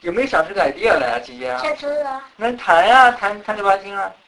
有没有想出个 idea 来啊，姐姐啊？ 想出了。 那弹呀，弹着吧听啊。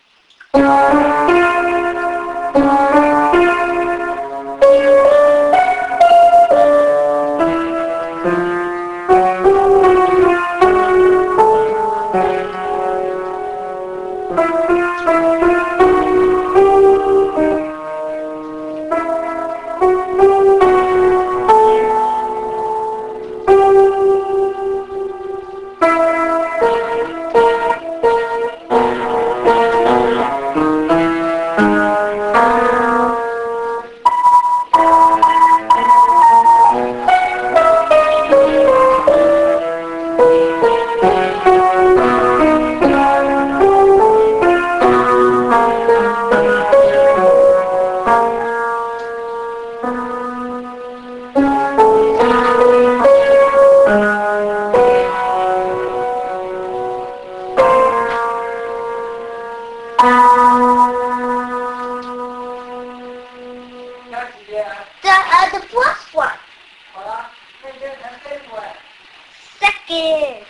The first one. 好了，那你现在弹 Second.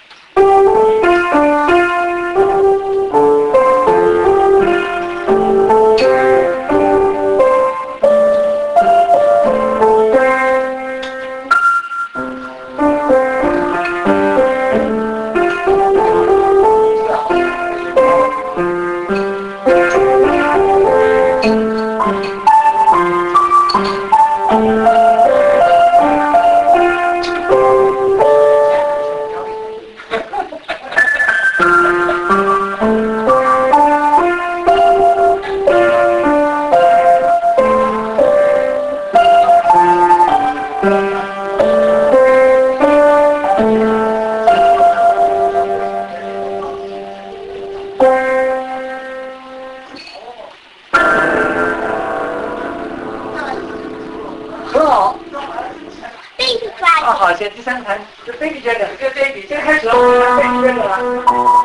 很好。 Baby 啊， driver. 好，现在第三弹，就 baby 这个，这个 baby，现在开始了，我们弹 baby 这个了。